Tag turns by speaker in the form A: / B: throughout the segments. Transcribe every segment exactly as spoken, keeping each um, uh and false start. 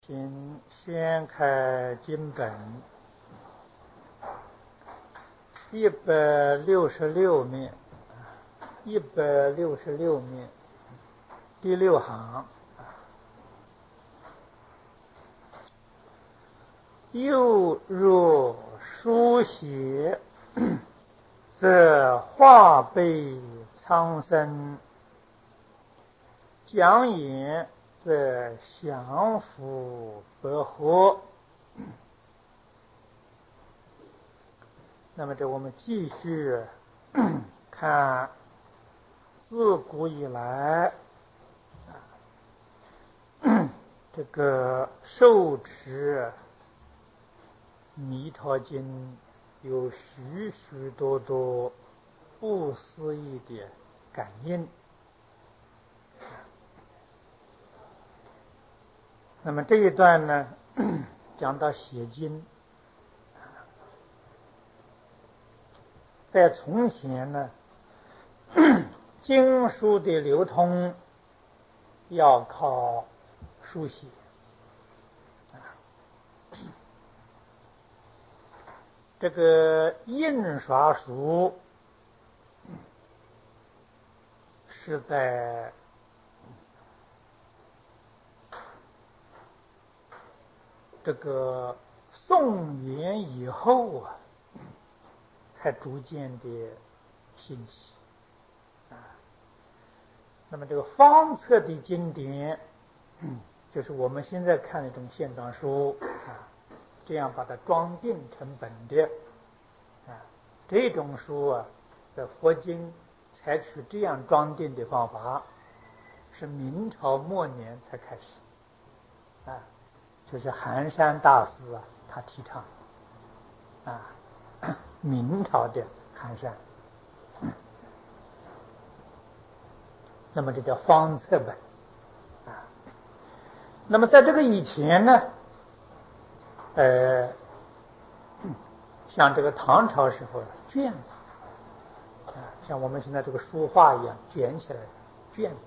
A: 请掀开经本一百六十六面，一百六十六面第六行，又若书写，则化被苍生；讲演，则降伏百合。那么这我们继续看自古以来这个受持弥陀经有许许多多不思议的感应。那么这一段呢，讲到写经，在从前呢，经书的流通要靠书写，这个印刷术是在这个宋元以后啊，才逐渐的兴起啊。那么这个方册的经典，就是我们现在看的这种线装书啊，这样把它装订成本的啊，这种书啊，在佛经采取这样装订的方法，是明朝末年才开始啊。就是寒山大师啊，他提倡啊，明朝的寒山，那么这叫方册本啊。那么在这个以前呢，呃，像这个唐朝时候卷子啊，像我们现在这个书画一样卷起来的卷子。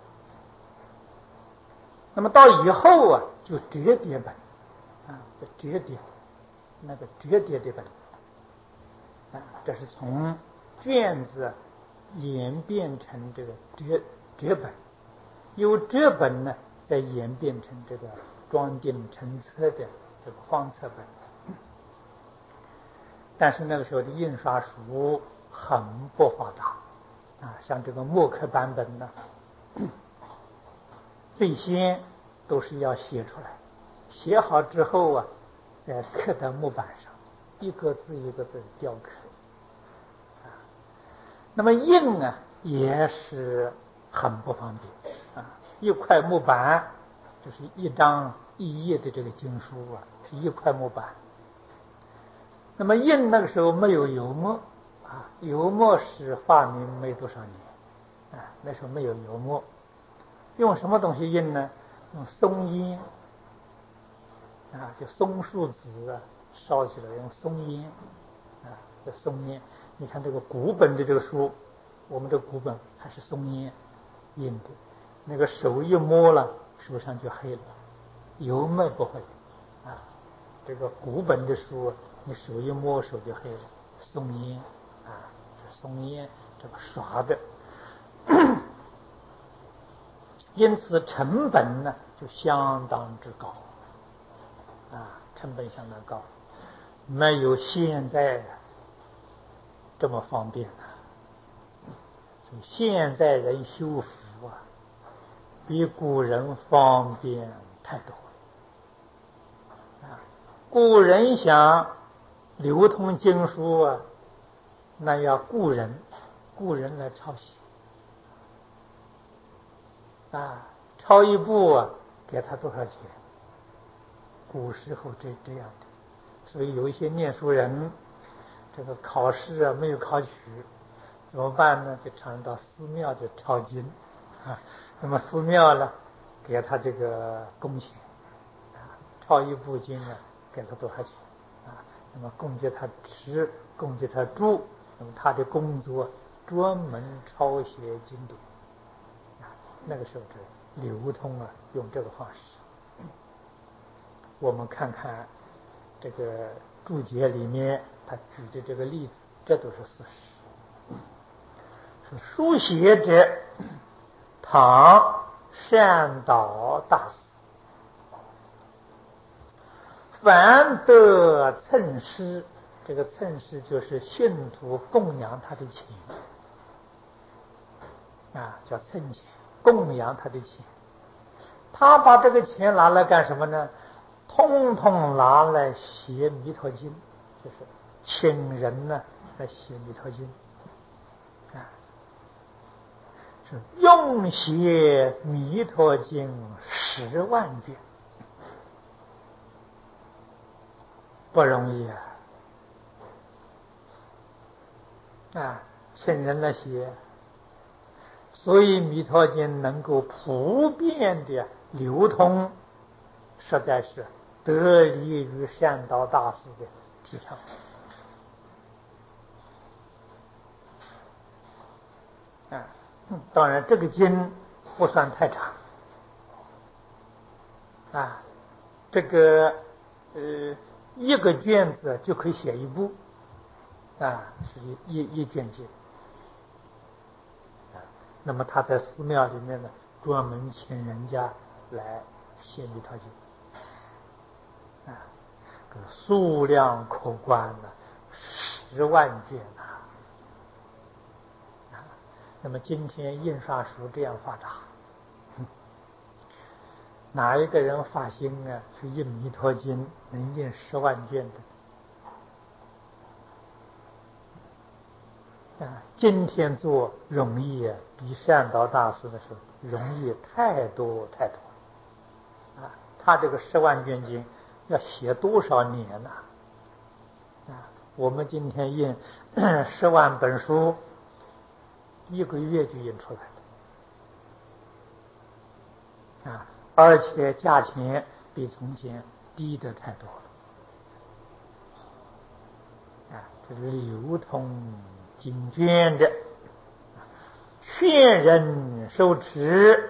A: 那么到以后啊，就折叠本啊，这折叠那个折叠的本啊，这是从卷子演变成这个折折本，由折本呢再演变成这个装订成册的这个方册本。但是那个时候的印刷术很不发达啊，像这个木刻版本呢，最先都是要写出来，写好之后啊，再刻在木板上，一个字一个字雕刻啊。那么印呢也是很不方便啊，一块木板就是一张一页的这个经书啊，是一块木板。那么印那个时候没有油墨啊，油墨是发明没多少年啊，那时候没有油墨，用什么东西印呢？用松烟啊，就松树籽啊，烧起来用松烟啊，这松烟。你看这个古本的这个书，我们这古本还是松烟印的，那个手一摸了，手上就黑了，油墨不会啊。这个古本的书，你手一摸手就黑了，松烟啊，是松烟这个刷的。因此成本呢就相当之高啊，成本相当高，没有现在这么方便啊。所以现在人修福啊，比古人方便太多了啊。古人想流通经书啊，那要雇人，雇人来抄写啊，抄一部啊，给他多少钱？古时候这这样的，所以有一些念书人，这个考试啊没有考取，怎么办呢？就常到寺庙去抄经啊。那么寺庙呢，给他这个工钱啊，抄一部经啊，给他多少钱啊？那么供给他吃，供给他住，那么他的工作专门抄写经典啊。那个时候是流通啊，用这个方式。 我们看看这个注解里面他举的这个例子，这都是事实。是书写者唐善导大师，凡得称师，这个称师就是信徒供养他的钱啊，叫称钱，供养他的钱。他把这个钱拿来干什么呢？通通拿来写弥陀经，就是请人呢来写弥陀经啊，是用写弥陀经十万卷，不容易啊！啊，请人来写，所以弥陀经能够普遍的流通，实在是得益于善导大师的提倡。啊，当然这个经不算太长啊，这个呃一个卷子就可以写一部啊，是一一一卷经啊。那么他在寺庙里面呢，专门请人家来写弥陀经啊，这个数量可观呢，十万卷呐。那么今天印刷术这样发达，哪一个人发心啊去印弥陀经能印十万卷的啊？今天做容易啊，比善导大师的时候容易太多太多啊！他这个十万卷经要写多少年呐？啊，我们今天印十万本书，一个月就印出来了啊！而且价钱比从前低得太多了啊！这是流通经卷的，劝人受持，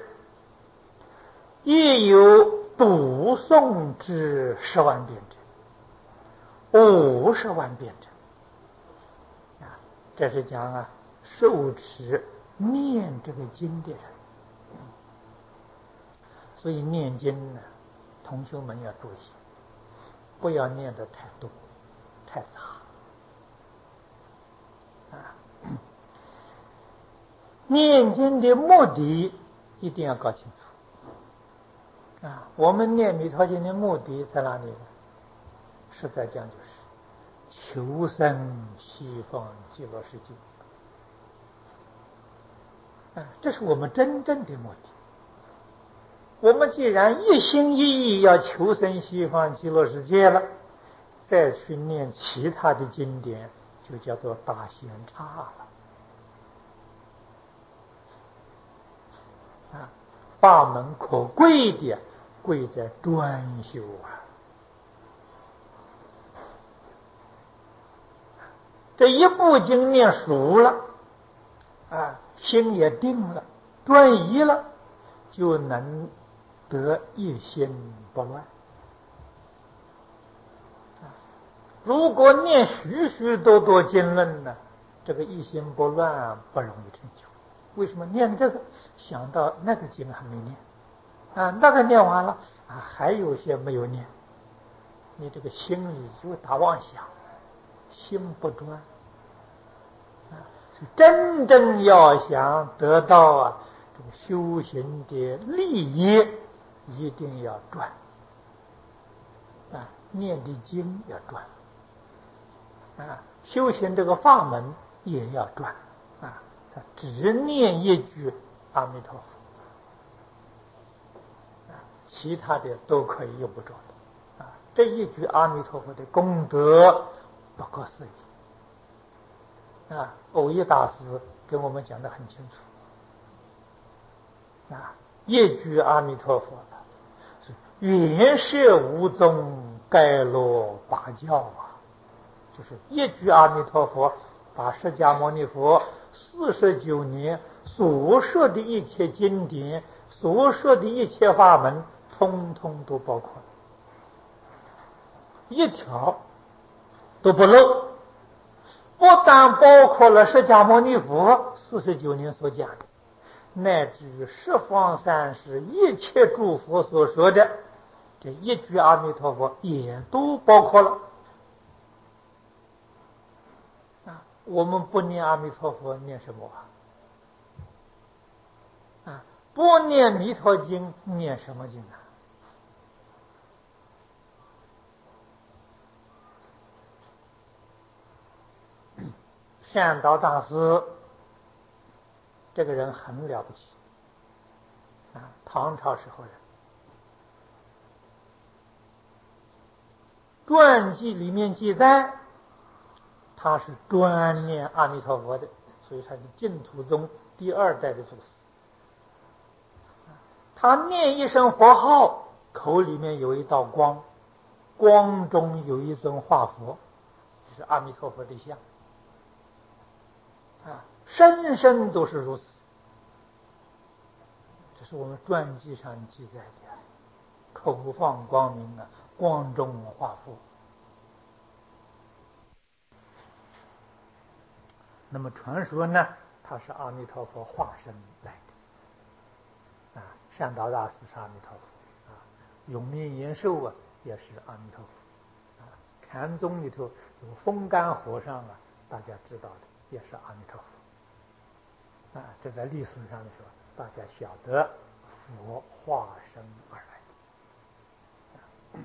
A: 亦有读诵之十万遍者，五十万遍者啊！这是讲啊，受持念这个经的人。所以念经呢，同学们要注意，不要念得太多太杂啊。念经的目的一定要搞清楚啊。我们念弥陀经的目的在哪里呢？实在讲就是求生西方极乐世界啊，这是我们真正的目的。我们既然一心一意要求生西方极乐世界了，再去念其他的经典，就叫做大嫌差了啊！法门可贵的，贵在专修啊！这一部经念熟了啊，心也定了，专一了，就能得一心不乱。如果念许许多多经论呢，这个一心不乱不容易成就。为什么？念这个想到那个经还没念啊，那个念完了啊，还有些没有念，你这个心里就打妄想，心不专啊。真正要想得到啊这个修行的利益，一定要专啊，念的经要专啊，修行这个法门也要专啊，他只念一句阿弥陀佛啊，其他的都可以用不着的啊。这一句阿弥陀佛的功德不可思议啊！藕益大师跟我们讲得很清楚啊，一句阿弥陀佛是圆摄无踪，盖落八教啊。就是一句阿弥陀佛，把释迦牟尼佛四十九年所说的一切经典、所说的一切法门，通通都包括一条都不漏，不但包括了释迦牟尼佛四十九年所讲的，乃至于十方三世一切诸佛所说的这一句阿弥陀佛也都包括了。啊，我们不念阿弥陀佛念什么啊？啊，不念弥陀经念什么经啊？善导大师这个人很了不起啊，唐朝时候人，传记里面记载他是专念阿弥陀佛的，所以他是净土宗第二代的祖师。他念一声佛号，口里面有一道光，光中有一尊化佛，是阿弥陀佛的像啊，生生都是如此。这是我们传记上记载的，口放光明啊，光中化佛。那么传说呢，他是阿弥陀佛化身来的啊，善导大师是阿弥陀佛啊，永明延寿啊也是阿弥陀佛啊，禅宗里头有风干和尚啊，大家知道的也是阿弥陀佛啊，这在历史上的时候，大家晓得佛化身而来的。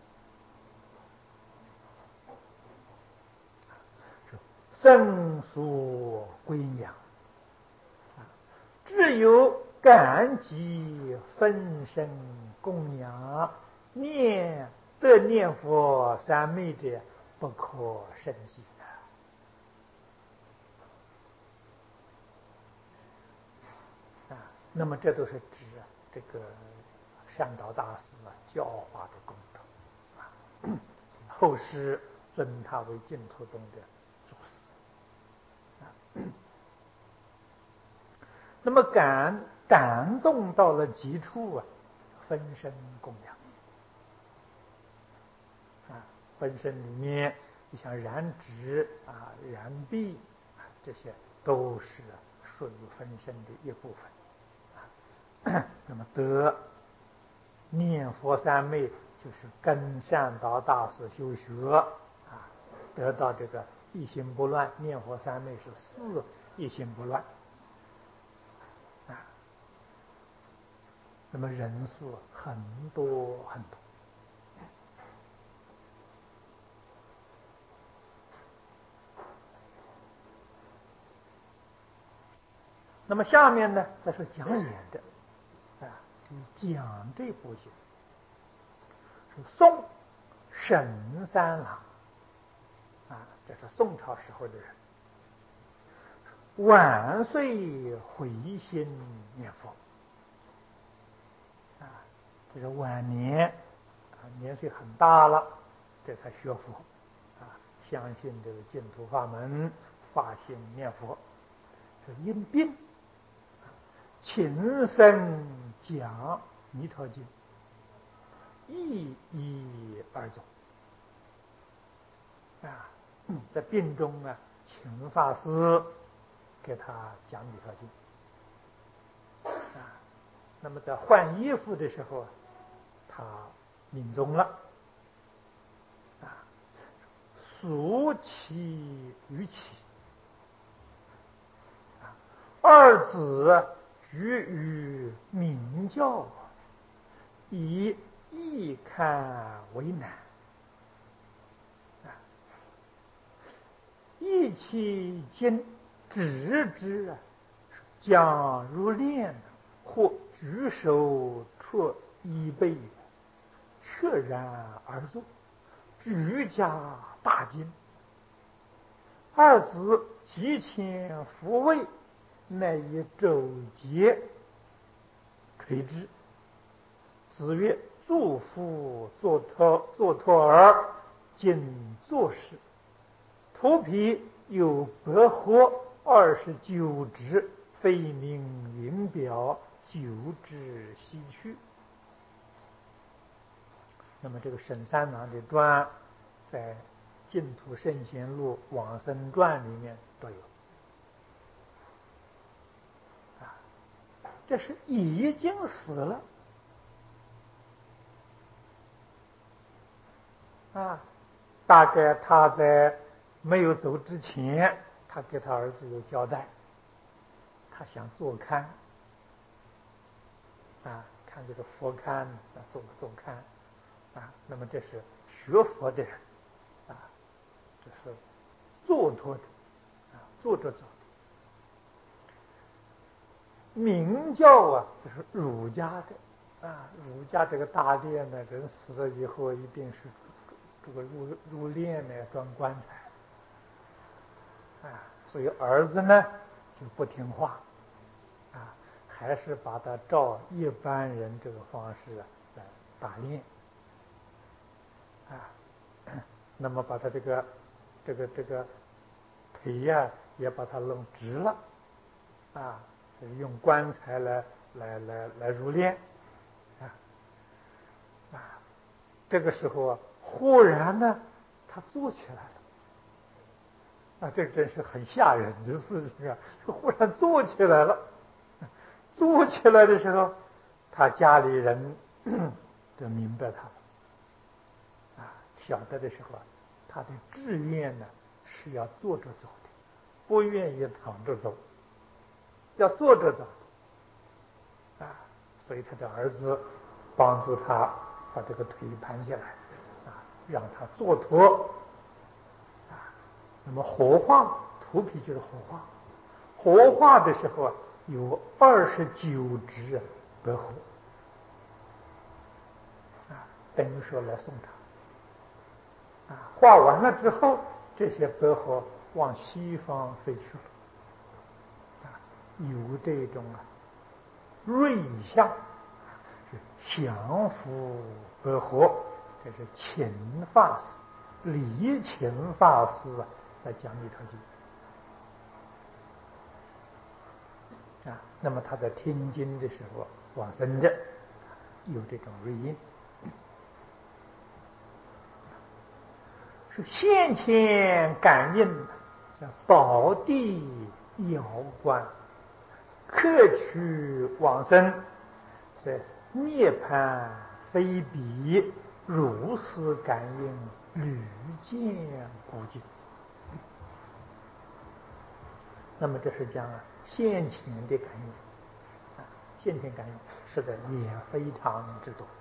A: 圣所归娘，只有感激分身供养，念得念佛三昧者，不可胜计啊！那么这都是指这个善导大师啊教化的功德啊，后世尊他为净土宗的祖师。那么感感动到了极处啊，分身供养啊，分身里面，你像燃指啊、燃臂啊，这些都是属于分身的一部分啊。那么得念佛三昧，就是跟善导大师修学啊，得到这个一心不乱。念佛三昧是四一心不乱。那么人数很多很多。那么下面呢，再说讲演的啊，讲这部经是宋沈三郎啊，这是宋朝时候的人，晚岁回心念佛啊，这是晚年啊，年岁很大了，这才学佛啊，相信这个净土法门，发心念佛，是因病亲身讲弥陀经，一一而走啊，在病中啊，请法师给他讲弥陀经啊。那么在换衣服的时候，他命终了啊，俗其于其啊，二子居于明教，以易堪为难啊，意其经直之啊，将如练，或举手出衣背，确然而坐，举家大惊。二子急迁复位，乃以周节垂之。子曰：祝父作托作托儿，今作事。图皮有百货二十九只，非名云表，九之西去。那么这个沈三郎的传在《净土圣贤录往生传》里面都有。啊，这是已经死了。啊，大概他在没有走之前，他给他儿子有交代，他想坐看，啊，看这个佛龛，啊，坐坐看，啊，那么这是学佛的人，啊，这是坐着的，啊，坐着走的。明教啊，就是儒家的，啊，儒家这个大殿呢，人死了以后一定是这个入入殓呢，装棺材，啊，所以儿子呢就不听话，啊，还是把他照一般人这个方式啊来打殓，啊，那么把他这个这个这个腿呀、啊、也把它弄直了，啊，用棺材来来来来入殓，啊啊，这个时候啊，忽然呢，他坐起来了，啊，这真是很吓人的事情啊！忽然坐起来了，坐起来的时候，他家里人就明白他了，啊，晓得的时候啊，他的志愿呢是要坐着走的，不愿意躺着走，要坐着走。啊，所以他的儿子帮助他把这个腿盘下来，啊，让他坐驼，啊，那么火化，土皮就是火化，火化的时候啊，有二十九只白鹤，啊，等于说来送他，啊，化完了之后，这些白鹤往西方飞去了，啊，有这种啊瑞相。降伏白鹤，这是勤法师、李勤法师啊来讲弥陀经啊。那么他在听经的时候往生的，有这种瑞音，是先前感应，叫宝地遥观，客取往生，在涅槃非彼，如是感应，屡见不尽。那么这是讲先前的感应，啊，先前感应实在也非常之多。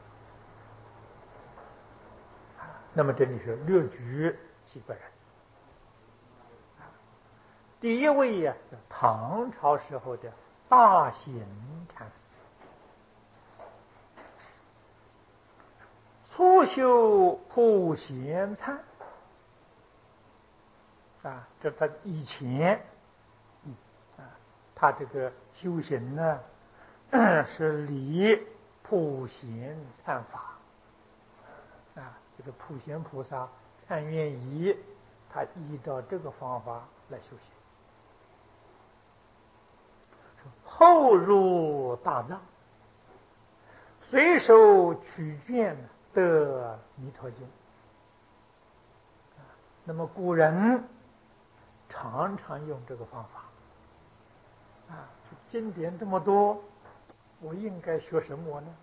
A: 啊，那么这里是略举几个人。第一位呀、啊，唐朝时候的大行禅师。初修普贤禅，啊，这他以前，嗯啊，他这个修行呢，是离普贤禅法，啊，这个普贤菩萨禅愿仪，他依照这个方法来修行。后入大藏，随手取卷得弥陀经。那么古人常常用这个方法，啊，经典这么多，我应该学什么呢？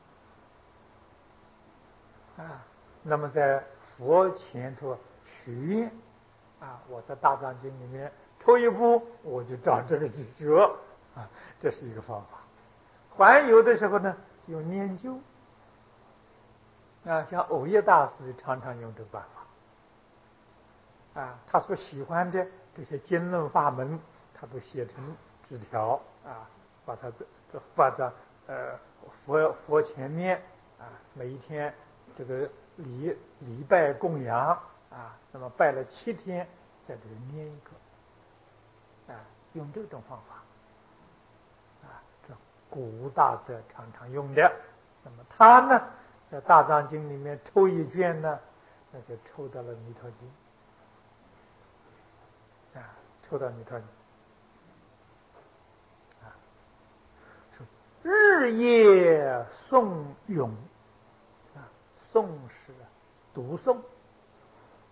A: 啊，那么在佛前头许愿，啊，我在大藏经里面抽一部，我就照这个去学，啊，这是一个方法。还有的时候呢，用念旧，啊，像藕叶大师常常用这个办法，啊，他所喜欢的这些经论法门，他都写成纸条，啊，把它这这放在呃佛佛前面，啊，每一天这个礼礼拜供养，啊，那么拜了七天，在这里念一个，啊，用这种方法，啊，这古大德常常用的。那么他呢，在大藏经里面抽一卷呢，那就抽到了弥陀经，啊，抽到弥陀经，啊，说日夜诵咏，啊，诵是读诵，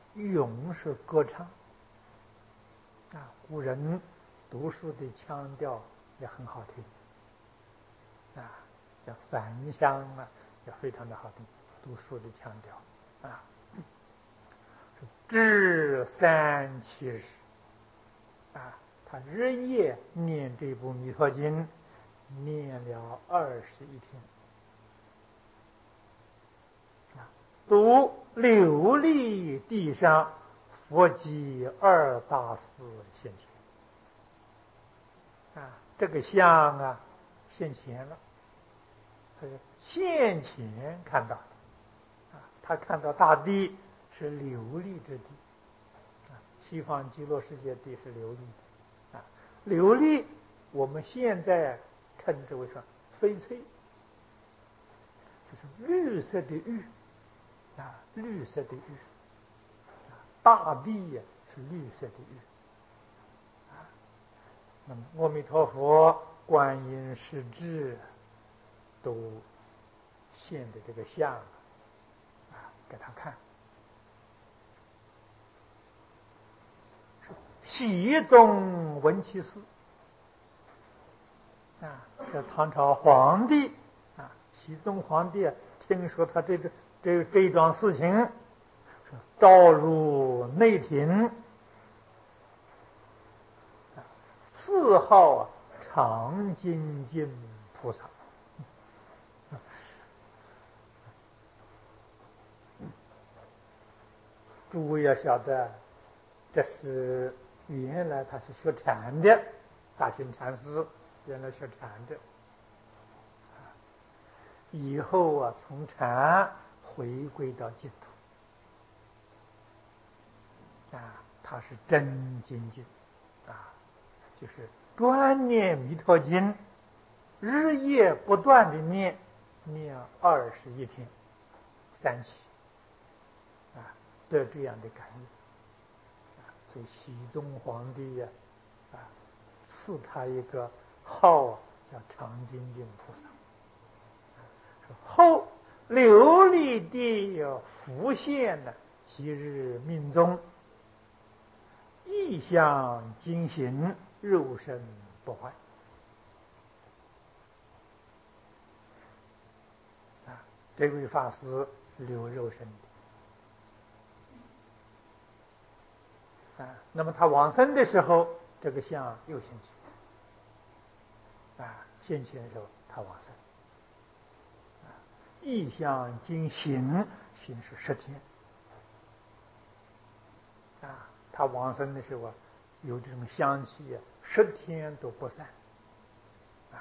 A: 咏是歌唱啊，古人读书的腔调也很好听啊，叫梵香啊，也非常的好听，读书的腔调啊。至三七日啊，他日夜念这部《弥陀经》，念了二十一天。读琉璃地上佛迹二大士现前啊，这个像啊现前了，他是现前看到的啊，他看到大地是琉璃之地啊，西方极乐世界地是琉璃的啊，琉璃我们现在称之为说翡翠，就是绿色的玉。啊，绿色的玉，大地呀是绿色的玉，啊，那么阿弥陀佛、观音、势至都现的这个像啊，给他看。熹宗闻其事啊，这唐朝皇帝啊，熹宗皇帝啊，听说他这个。这这一桩事情，召入内廷，四号啊常精进菩萨。诸位要晓得，这是原来他是学禅的，大行禅师原来学禅的，以后啊从禅回归到净土啊，他是真精进啊，就是专念弥陀经，日夜不断的念，念二十一天，三期啊，得这样的感应啊，所以熹宗皇帝呀啊，赐他一个号叫常精进菩萨。后琉璃地浮现了昔日命中，意象精行，肉身不坏啊！这位法师留肉身的啊，那么他往生的时候，这个像又现前啊，现前的时候他往生。意象经行，行是十天啊，他往生的时候啊，有这种香气啊，十天都不散啊。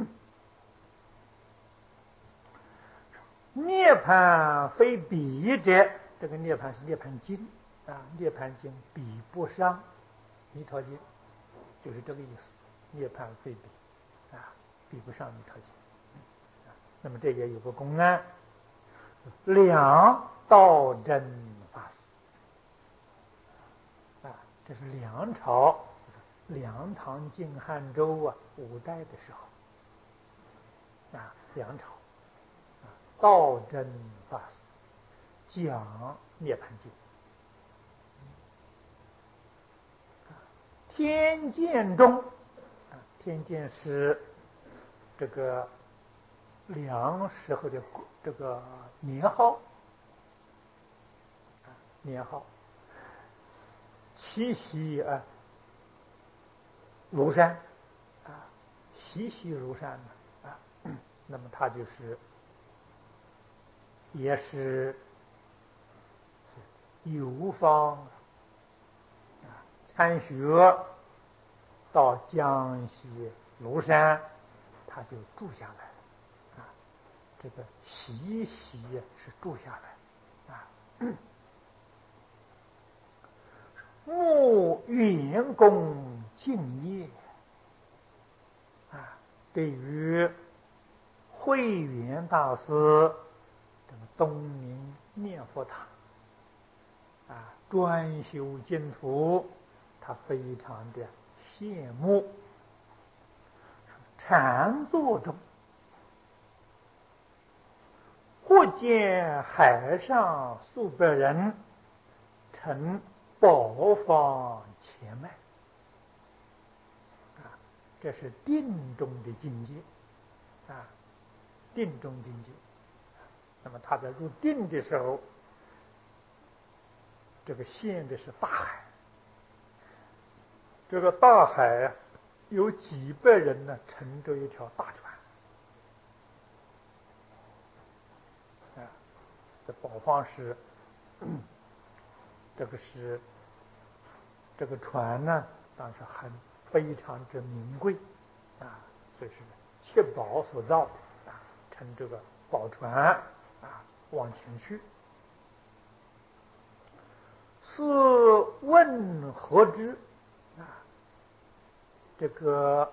A: 涅槃非彼者，这个涅槃是涅槃经啊，涅槃经比不上弥陀经，就是这个意思。涅槃非彼啊，比不上弥陀经。那么这也有个公案，梁道真法师啊，这是梁朝，梁唐晋汉周啊五代的时候啊，梁朝啊，道真法师讲涅槃经，天监中啊，天监是这个梁时候的这个年号啊，年号。七夕啊，庐山啊，习习庐山呢啊，那么他就是也是游方啊参学到江西庐山，他就住下来啊，这个习习是住下来啊。慕员工敬业啊，对于慧远大师这个东明念佛堂啊，专修净土，他非常的羡慕。禅坐中，或见海上数百人呈宝方前脉啊，这是定中的境界啊，定中境界。那么他在入定的时候，这个现的是大海，这个大海啊，有几百人呢，乘着一条大船啊。这宝方是这个是这个船呢，当然是很非常之名贵啊，所以是七宝所造啊，乘这个宝船啊往前去。是问何之啊？这个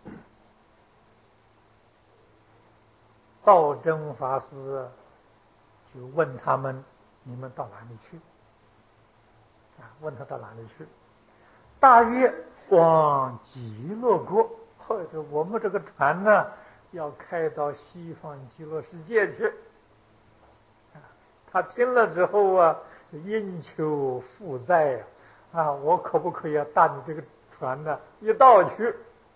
A: 道真法师就问他们：你们到哪里去？啊，问他到哪里去？大约往极乐国，或者我们这个船呢，要开到西方极乐世界去。啊，他听了之后啊，应求负债啊，啊，我可不可以要搭你这个船呢？一道去，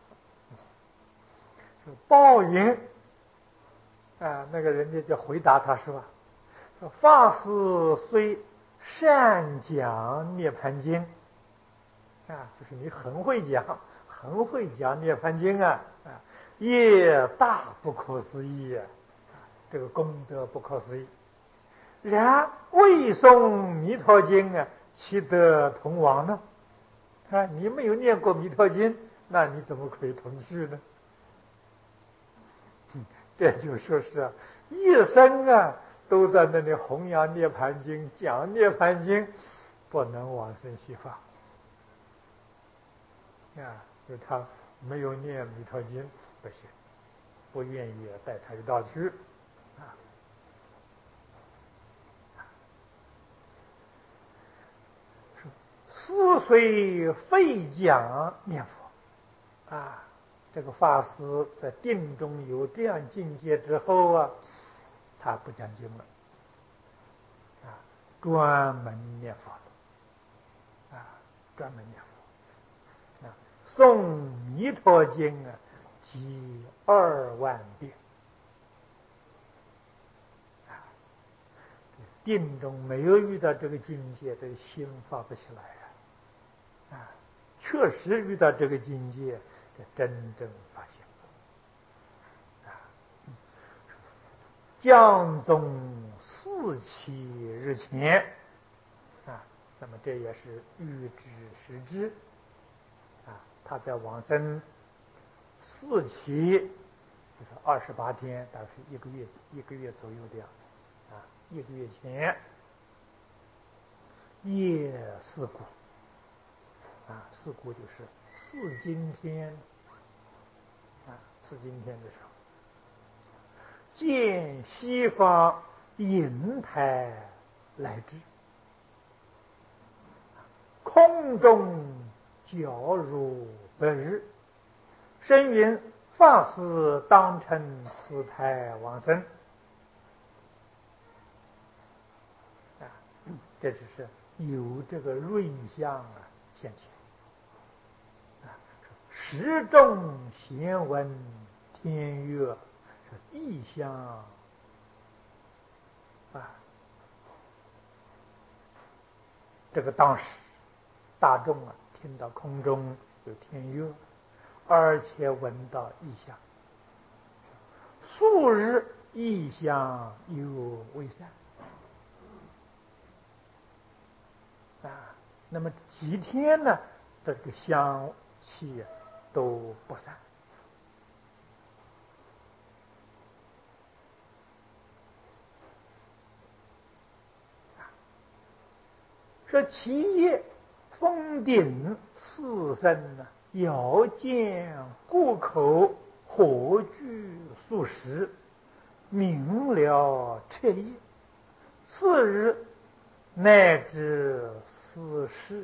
A: 报应啊，那个人家就回答他说：说法师虽善讲涅盘经啊，就是你很会讲，很会讲涅盘经啊啊，也大不可思议啊，这个功德不可思议。然未诵弥陀经啊，岂得同往呢？啊，你没有念过弥陀经，那你怎么可以同去呢？这就说是啊，一生啊都在那里弘扬涅盘经，讲涅盘经，不能往生西方啊。就他没有念弥陀经不行，不愿意带他一道去啊。是虽非讲念佛啊，这个法师在定中有这样境界之后啊，他不讲经了啊，专门念佛了啊，专门念佛啊，诵弥陀经啊，集二万遍啊。定中没有遇到这个境界，这个心发不起来啊啊，确实遇到这个境界，这真正发现啊。降宗四七日前啊，那么这也是预知时之啊，他在往生四期，就是二十八天，大概是一个月一个月左右的样子啊，一个月前夜四鼓啊，四鼓就是四今天啊，四今天的时候，见西方银台来至，空中皎如白日，深云法师当乘此台往生啊，这就是有这个瑞相啊现前啊，时众贤闻天乐是异象啊，这个当时大众啊听到空中有天乐，而且闻到异象，数日异象犹未散啊，那么几天呢，这个香气都不散。说其夜峰顶四声呢，遥见过口火炬数十，明了彻夜。次日乃至四世，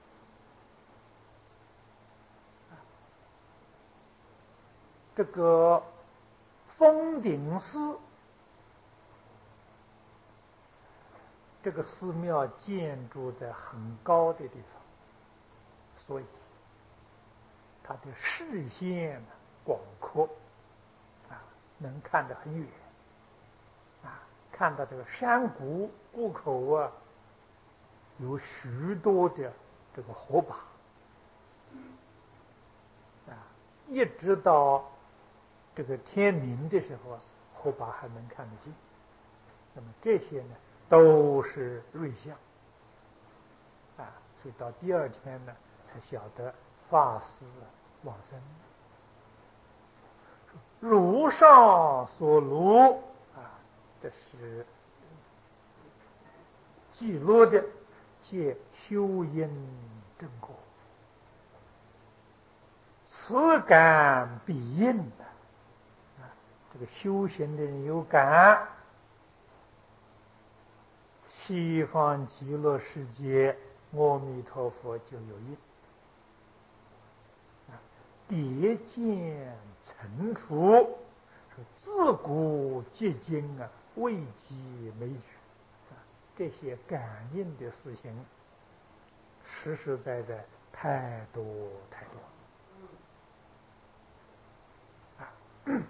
A: 这个峰顶寺，这这个寺庙建筑在很高的地方，所以它的视线广阔啊，能看得很远啊，看到这个山谷谷口啊，有许多的这个火把啊，一直到这个天明的时候，火把还能看得见。那么这些呢，都是瑞相啊，所以到第二天呢，才晓得法师往生。如上所录啊，这是记录的皆修因正果，此感必应的啊。这个修行的人有感，西方极乐世界阿弥陀佛就有应。迭见层出，说自古至今啊，未及枚举啊，这些感应的事情，实实在在太多太多啊。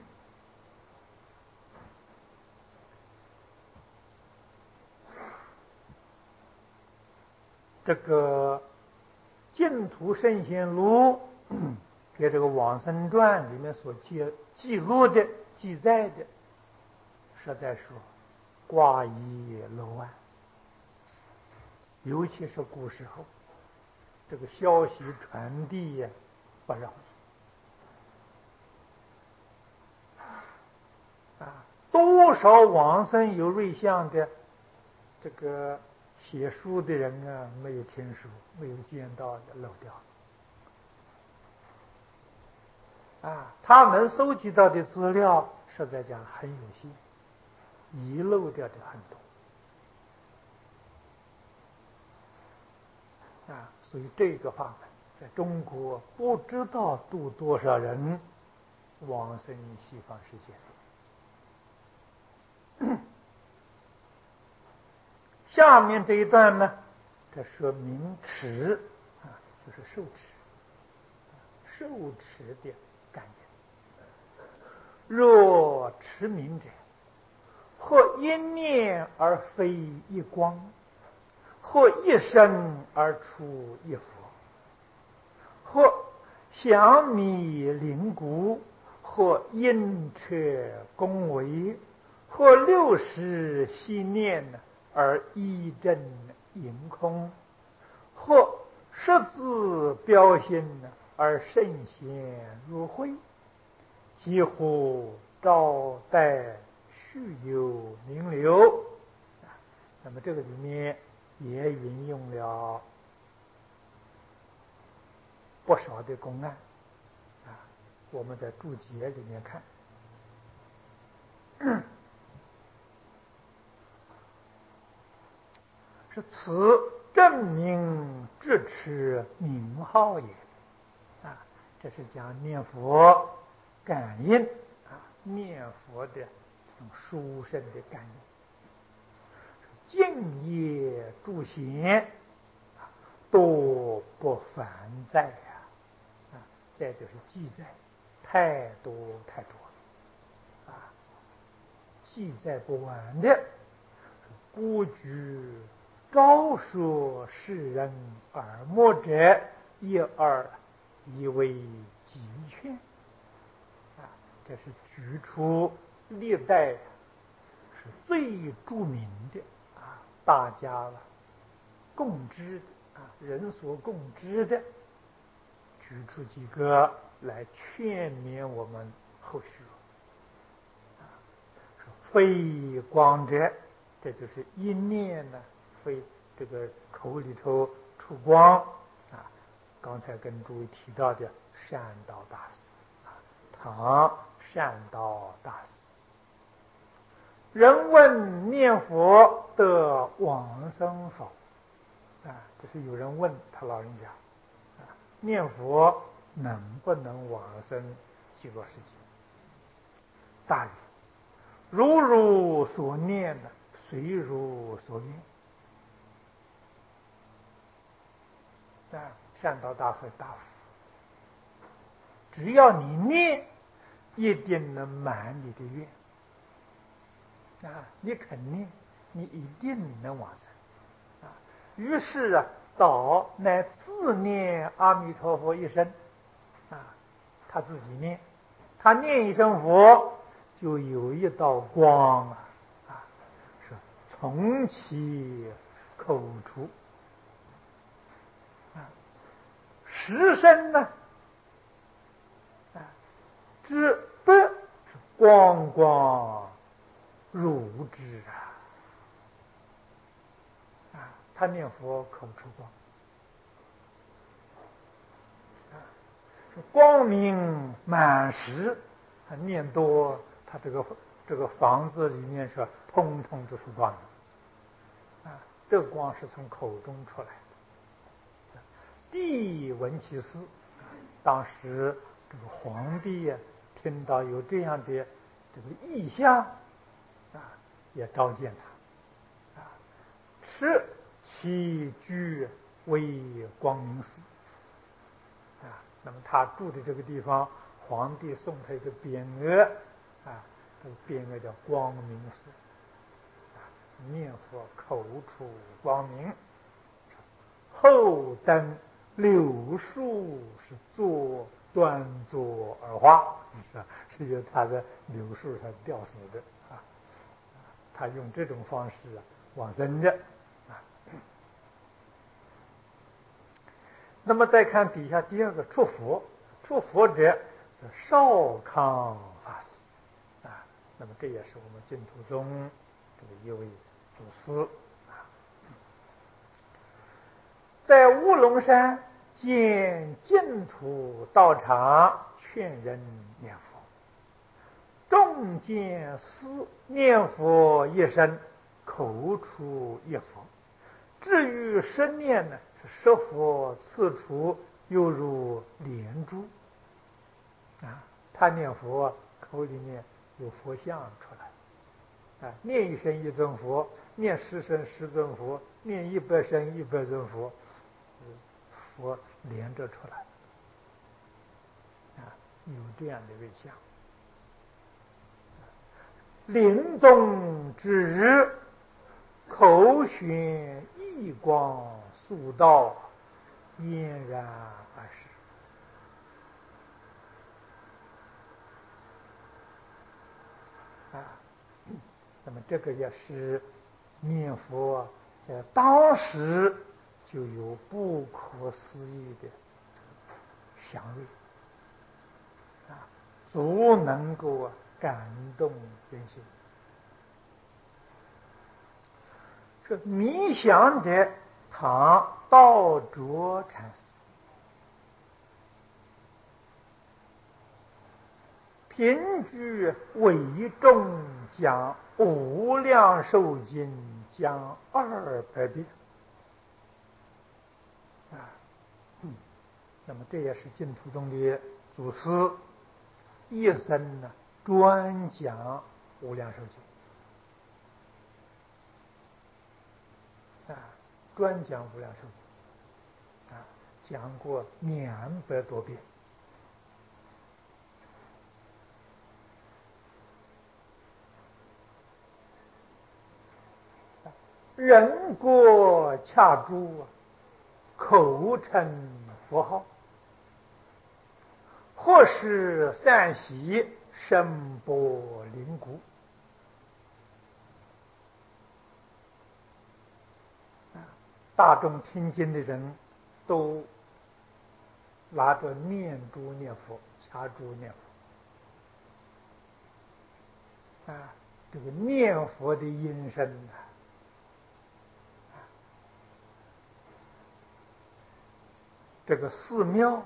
A: 这个净土圣贤录给这个往生传里面所记记录的记载的，实在说挂一漏万，尤其是古时候，这个消息传递呀不容易啊，多少往生有瑞相的这个写书的人啊，没有听说，没有见到的，漏掉啊，他能收集到的资料，实在讲很有限，遗漏掉的很多啊，所以这个法门在中国不知道度多少人往生西方世界。下面这一段呢，这说明持啊，就是受持，受持的感觉。若持名者，或一念而非一光，或一生而出一佛，或降迷灵骨，或因彻恭维，或六识悉念而一真盈空，或十字标心而圣贤如慧，几乎招待续有名流。那么这个里面也引用了不少的公案啊，我们在注解里面看，是此证明智持名号也啊，这是讲念佛感应啊，念佛的这种殊胜的感应。净业诸贤多不凡在呀啊，再就是记载太多太多了啊，记载不完的。孤举昭说世人耳目者一二，以为极劝啊，这是举出历代是最著名的啊，大家共知的啊，人所共知的，举出几个来劝勉我们后续啊，说非光者，这就是一念呢，非这个口里头出光啊。刚才跟诸位提到的善导大师啊，唐善导大师，人问念佛得往生否？啊，这是有人问他老人家，啊，念佛能不能往生极乐世界？大人，如如所念的，随如所愿。 善导大会大福。只要你念，一定能满你的愿啊！你肯念，你一定能往生啊！于是啊，导乃自念阿弥陀佛一声啊，他自己念，他念一声佛，就有一道光啊啊，是从其口出啊，十声呢啊，之不是光光如之啊啊，他念佛口出光啊，是光明满实，他念多，他这个这个房子里面是通通都是光啊，这个光是从口中出来的。帝闻其事，当时这个皇帝呀、啊，听到有这样的这个异象啊，也召见他啊，持其居为光明寺啊。那么他住的这个地方，皇帝送他一个匾额啊，这个匾额叫光明寺啊，念佛口出光明，后登柳树是坐端坐而化，是吧？是由他在柳树上吊死的啊。他用这种方式啊往生的啊。那么再看底下第二个出佛，出佛者少康法师啊。那么这也是我们净土宗这个一位祖师啊，在乌龙山建净土道场，劝人念佛，众见思念佛一声，口出一佛。至于生念呢，是十佛次出，犹如连珠啊。他念佛口里面有佛像出来啊，念一声一尊佛，念十声十尊佛，念一百声一百尊佛，佛连着出来啊，有这样的位相。临终之日，口宣异光速道，嫣然而逝啊。那么这个也是念佛在当时就有不可思议的祥瑞啊，足能够啊感动人心。是迷想者唐道卓禅师平居为众讲无量寿经讲二百遍啊。嗯，那么这也是净土宗的祖师一生呢专讲无量寿经啊，专讲无量寿经啊，讲过两百多遍。人过恰诸，口称佛号，或是散喜，声波灵鼓大众听经的人都拿着念珠念佛，掐珠念佛啊，这个念佛的音声啊，这个寺庙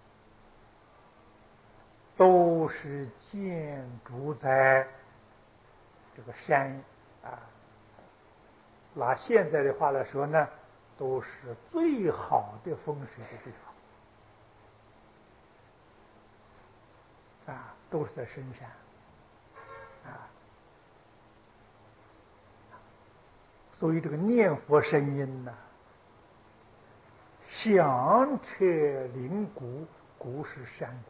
A: 都是建筑在这个山啊，拿现在的话来说呢，都是最好的风水的地方啊，都是在深山啊，所以这个念佛声音呢， 响彻灵谷，谷是山谷，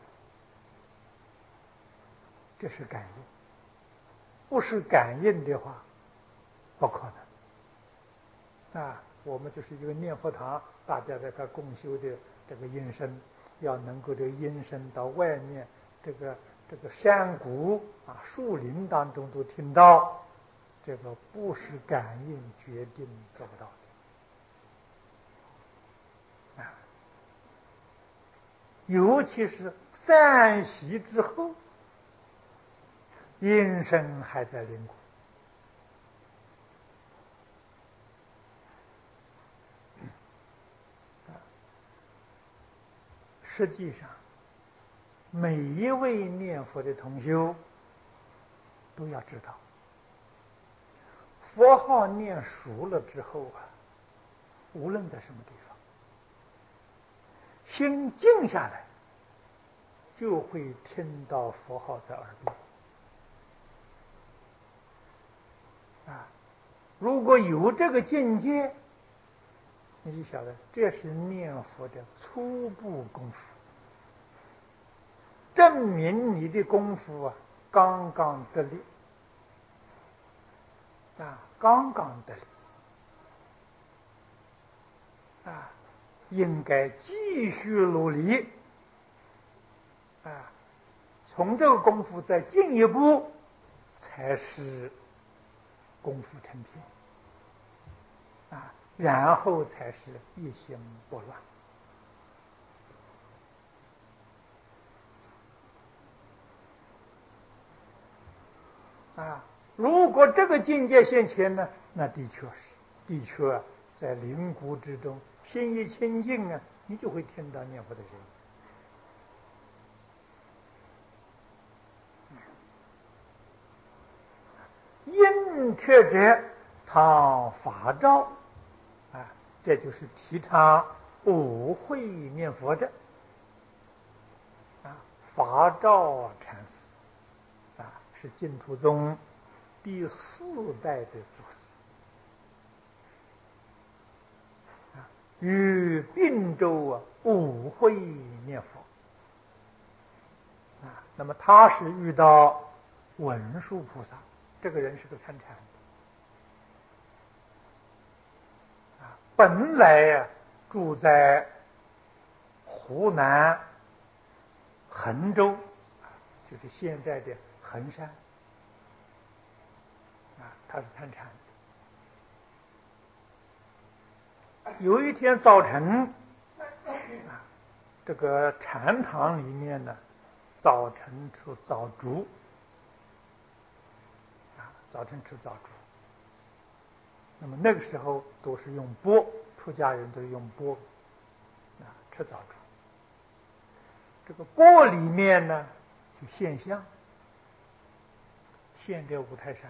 A: 这是感应。不是感应的话，不可能。啊，我们就是一个念佛堂，大家在这共修的这个音声，要能够这个音声到外面这个这个山谷啊、树林当中都听到，这个不是感应决定做不到的。啊，尤其是散息之后，音声还在灵谷。实际上，每一位念佛的同修都要知道，佛号念熟了之后啊，无论在什么地方，心静下来，就会听到佛号在耳边。啊，如果有这个境界，你就晓得这是念佛的初步功夫，证明你的功夫啊刚刚得力，啊，刚刚得力，啊，应该继续努力，啊，从这个功夫再进一步，才是功夫成片，啊，然后才是一心不乱。啊，如果这个境界现前呢，那的确是，的确啊，在灵谷之中，心一清净啊，你就会听到念佛的声音。应彻者当法照，啊，这就是提倡五会念佛的啊，法照禅师啊，是净土宗第四代的祖师。与并州啊五会念佛啊，那么他是遇到文殊菩萨，这个人是个参禅的啊，本来呀、啊、住在湖南衡州，就是现在的衡山啊，他是参禅的。有一天早晨啊，这个禅堂里面呢，早晨吃早烛啊，早晨吃早烛。那么那个时候都是用钵，出家人都用钵啊吃早烛。这个钵里面呢，就现象，现这五台山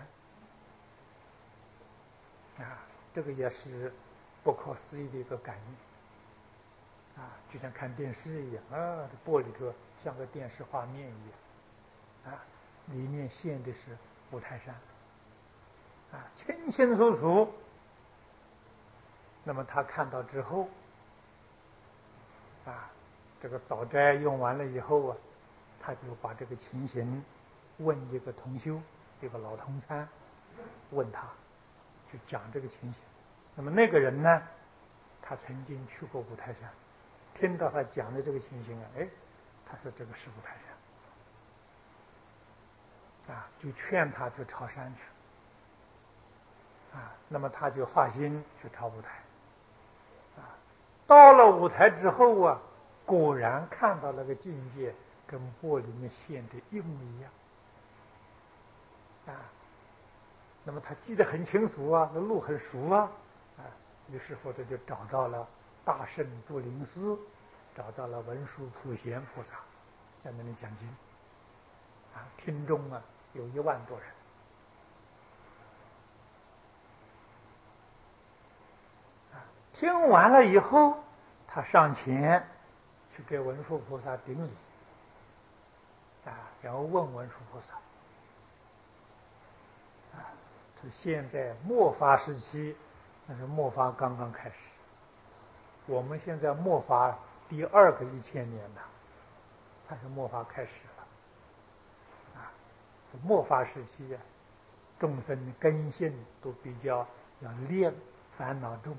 A: 啊，这个也是不可思议的一个感应啊，就像看电视一样啊，这钵里头像个电视画面一样啊，里面现的是五台山啊，清清楚楚。那么他看到之后啊，这个早斋用完了以后啊，他就把这个情形问一个同修，一个老同参，问他，就讲这个情形。那么那个人呢，他曾经去过五台山，听到他讲的这个情形啊，哎，他说这个是五台山，啊，就劝他去朝山去，啊，那么他就发心去朝五台。到了五台之后啊，果然看到那个境界跟钵里面现的一模一样啊。那么他记得很清楚啊，那路很熟啊，啊，于是乎这就找到了大圣住林寺，找到了文殊普贤菩萨，在那里讲经啊，听众啊有一万多人啊。听完了以后，他上前去给文殊菩萨顶礼啊，然后问文殊菩萨啊，他现在末法时期，那是末法刚刚开始我们现在末法第二个一千年了，它是末法开始了啊。末法时期啊，众生根性都比较要劣，烦恼重，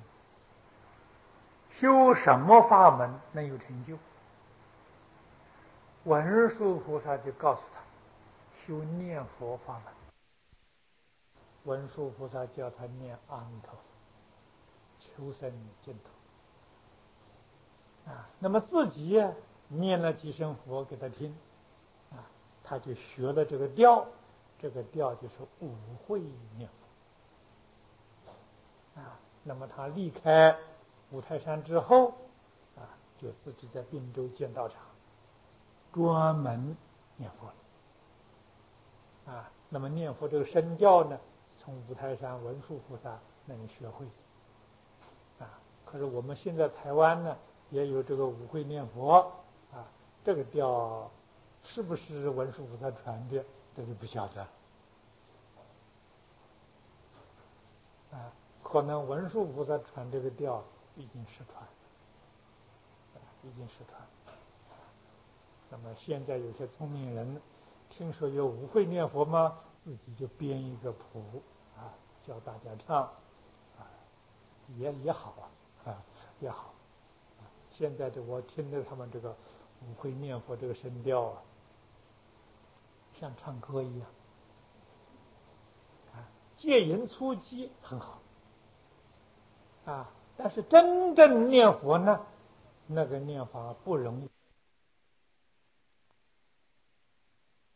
A: 修什么法门能有成就？文殊菩萨就告诉他，修念佛法门。文殊菩萨叫他念阿弥陀佛，求生净土啊。那么自己呀、啊、念了几声佛给他听啊，他就学了这个调，这个调就是五会念佛啊。那么他离开五台山之后啊，就自己在滨州建道场，专门念佛了啊。那么念佛这个声调呢，从五台山文殊菩萨那里学会啊。可是我们现在台湾呢也有这个五会念佛啊，这个调是不是文殊菩萨传的，这就不晓得啊。可能文殊菩萨传这个调已经失传，啊，已经失传。那么现在有些聪明人听说有五会念佛吗？自己就编一个谱啊，教大家唱啊，也也好啊，啊也好。啊，现在这我听着他们这个五会念佛这个声调啊，像唱歌一样啊，借淫出击很好啊，但是真正念佛呢，那个念法不容易。